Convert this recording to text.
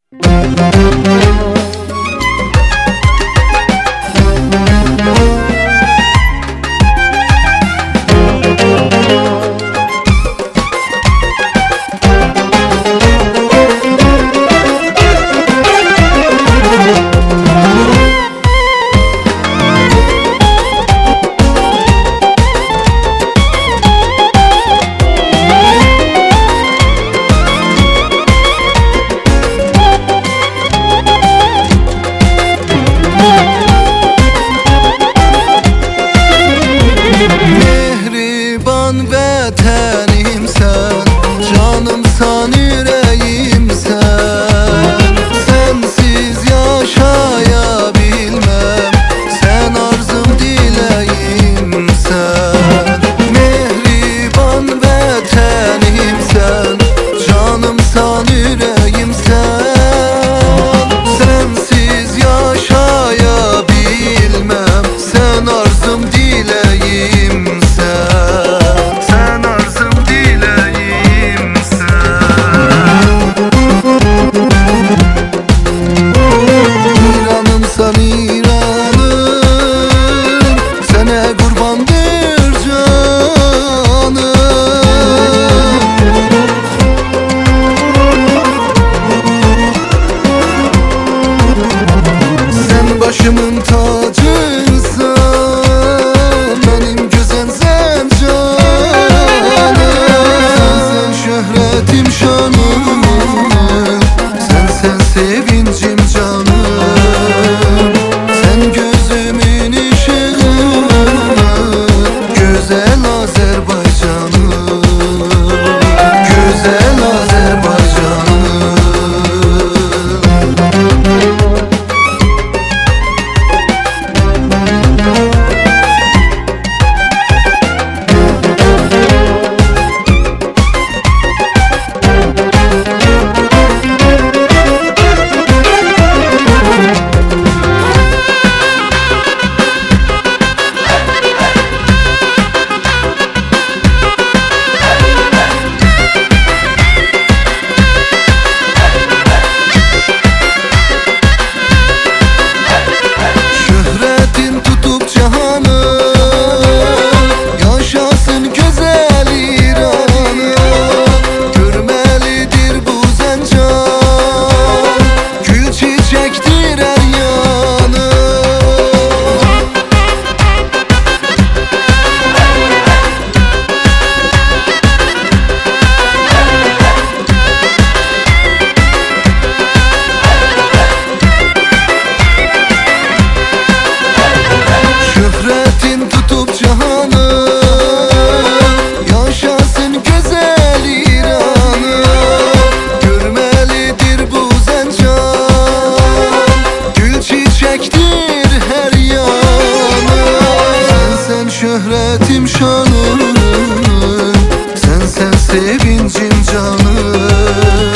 Mehriban vətənim sən, canımsan, ürəyimsən. Sənsiz yaşaya bilməm, sən arzum, diləyimsən. Mehriban vətənim sən, canımsan, ürəyimsən. Sənsiz yaşaya bilməm, sən arzum, diləyimsən. Başımın tacıysan, benim güzel sen canım. Sen şöhretim, şanım, sen sevincim canım. Sen gözümün ışığı, güzel Azerbaycanım, güzel Azerbaycanım. Şöhretim, şanım, sen sevincim canım.